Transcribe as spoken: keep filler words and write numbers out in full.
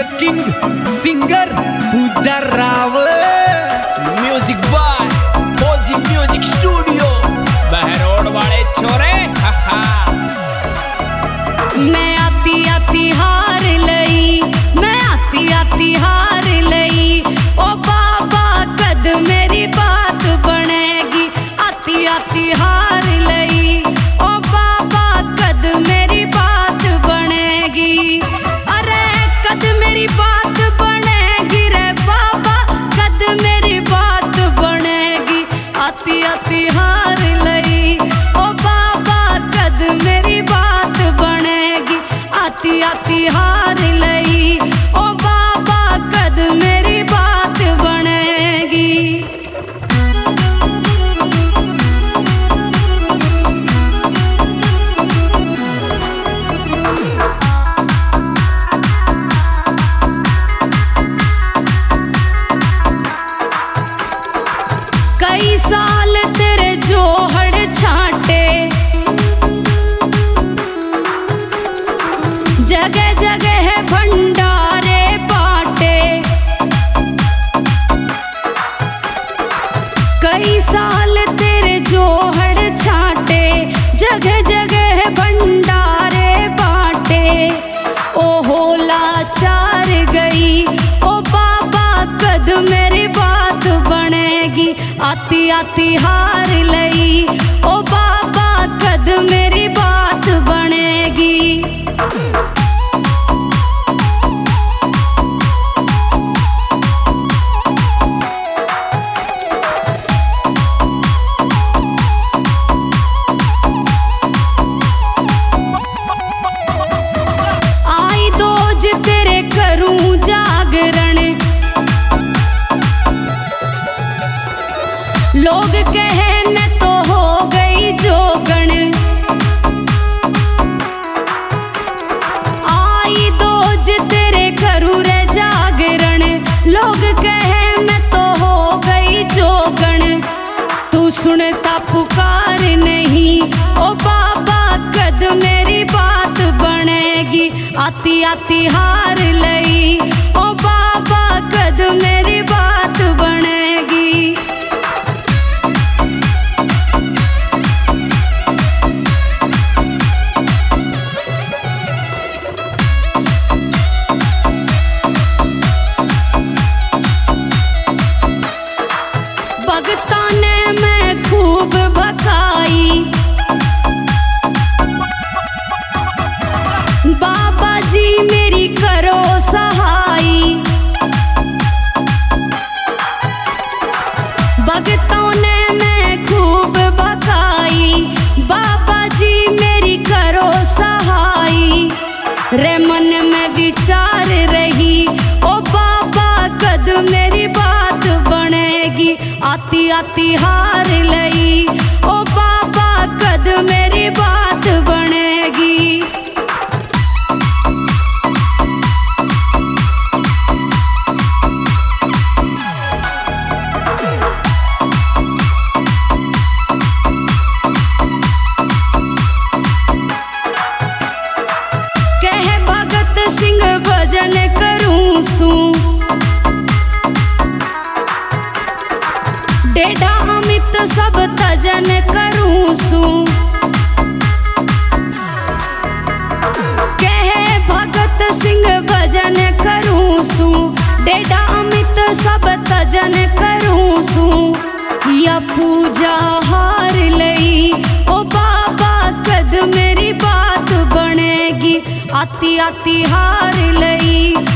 के king singer Pooja Rao. Music by Fauji music studio Behror वाले छोरे। मैं आती आती हार लई, मैं आती आती हार लई, ओ बाबा कद मेरी बात बनेगी। आती आती हार लई, ओ बाबा कद मेरी बात बनेगी। अरे कद मेरी बात बनेगी रे बाबा, कद मेरी बात बनेगी। आती आती हार लई, ओ बाबा कद मेरी बात बनेगी। आती आती हार लई, ओ बाबा कद मेरी बात बनेगी। कई साल तेरे जोहड़ छाटे, जगह जगह भंडारे बाटे। कई साल तेरे जोहड़ छाटे, जगह जगह भंडारे बाटे। ओ होला चार गई, ओ बाबा कद मेरी बात बनेगी। आती आती हार लई, ओ बाबा कद मेरी बात बनेगी। आई दोज तेरे करूं जागरण, लोग कहे मैं तो हो गई जोगण। आई दोज तेरे करूं रे जागरण, लोग कहे मैं तो हो गई जोगण। तू सुनता पुकार नहीं, ओ बाबा कद मेरी बात बनेगी। आती आती हार लई, ओ बाबा कद मेरी बात बनेगी। भगता ने मैं खूब भकाई, बाबा जी मेरी करो सहाई। भगतों ने मैं खूब भकाई, बाबा जी मेरी करो सहाई। रे मन में विचार रही, ओ बाबा कद मेरी बात बनेगी। आती आती हार लई, ओ बाबा कद मेरी बात बनेगी। कहे भगत सिंह भजन करूं सूं, डेढ़ा अमित सब तजन करूं सूं। कहे भगत सिंह भजन करूं सूं, डेढ़ा अमित सब तजन करूं सूं। या पूजा हार लई, ओ बाबा कद मेरी बात बनेगी। आती आती हार लई,